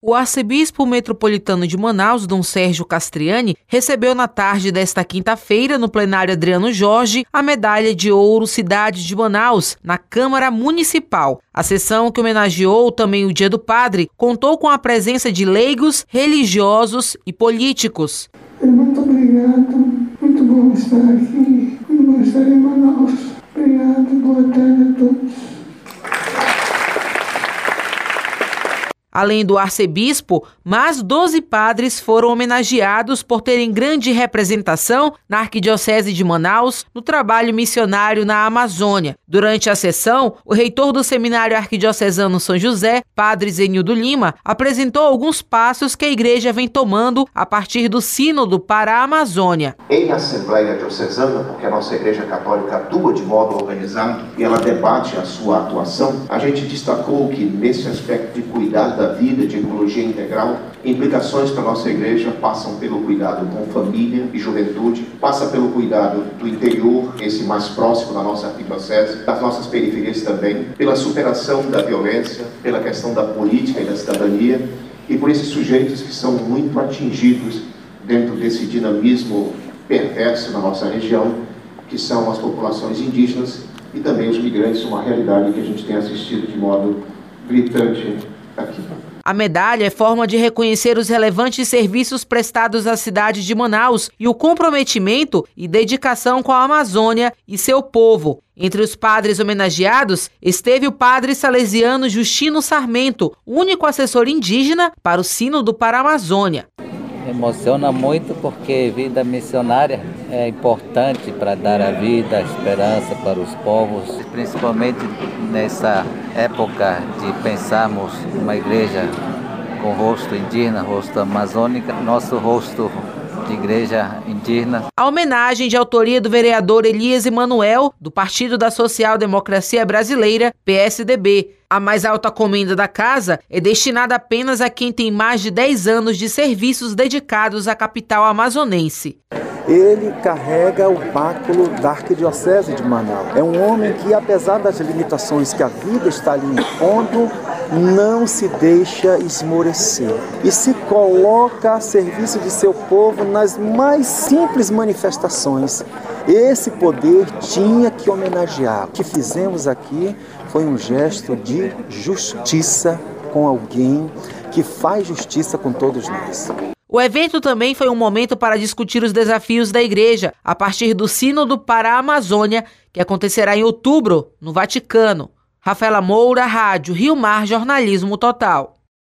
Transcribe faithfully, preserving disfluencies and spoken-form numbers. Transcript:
O arcebispo metropolitano de Manaus, Dom Sérgio Castriani, recebeu na tarde desta quinta-feira, no plenário Adriano Jorge, a medalha de ouro Cidade de Manaus, na Câmara Municipal. A sessão, que homenageou também o Dia do Padre, contou com a presença de leigos, religiosos e políticos. Muito obrigado, muito bom estar aqui, muito bom estar em Manaus. Obrigado, boa tarde a todos. Além do arcebispo, mais doze padres foram homenageados por terem grande representação na Arquidiocese de Manaus no trabalho missionário na Amazônia. Durante a sessão, o reitor do Seminário Arquidiocesano São José, padre Zenildo Lima, apresentou alguns passos que a igreja vem tomando a partir do Sínodo para a Amazônia. Em Assembleia Diocesana, porque a nossa Igreja Católica atua de modo organizado e ela debate a sua atuação, a gente destacou que nesse aspecto de cuidar da da vida, de ecologia integral, implicações para a nossa igreja passam pelo cuidado com família e juventude, passa pelo cuidado do interior, esse mais próximo da nossa arquidiocese, das nossas periferias também, pela superação da violência, pela questão da política e da cidadania, e por esses sujeitos que são muito atingidos dentro desse dinamismo perverso na nossa região, que são as populações indígenas e também os migrantes, uma realidade que a gente tem assistido de modo gritante aqui. A medalha é forma de reconhecer os relevantes serviços prestados à cidade de Manaus e o comprometimento e dedicação com a Amazônia e seu povo. Entre os padres homenageados esteve o padre salesiano Justino Sarmento, único assessor indígena para o Sínodo para a Amazônia. Emociona muito porque vida missionária é importante para dar a vida, a esperança para os povos, principalmente nessa época de pensarmos uma igreja com rosto indígena, rosto amazônico, nosso rosto de igreja indígena. A homenagem, de autoria do vereador Elias Emanuel, do Partido da Social Democracia Brasileira, P S D B. A mais alta comenda da casa é destinada apenas a quem tem mais de dez anos de serviços dedicados à capital amazonense. Ele carrega o báculo da Arquidiocese de Manaus. É um homem que, apesar das limitações que a vida está lhe impondo, não se deixa esmorecer e se coloca a serviço de seu povo nas mais simples manifestações. Esse poder tinha que homenagear. O que fizemos aqui foi um gesto de justiça com alguém que faz justiça com todos nós. O evento também foi um momento para discutir os desafios da igreja a partir do Sínodo para a Amazônia, que acontecerá em outubro, no Vaticano. Rafaela Moura, Rádio Rio Mar Jornalismo Total.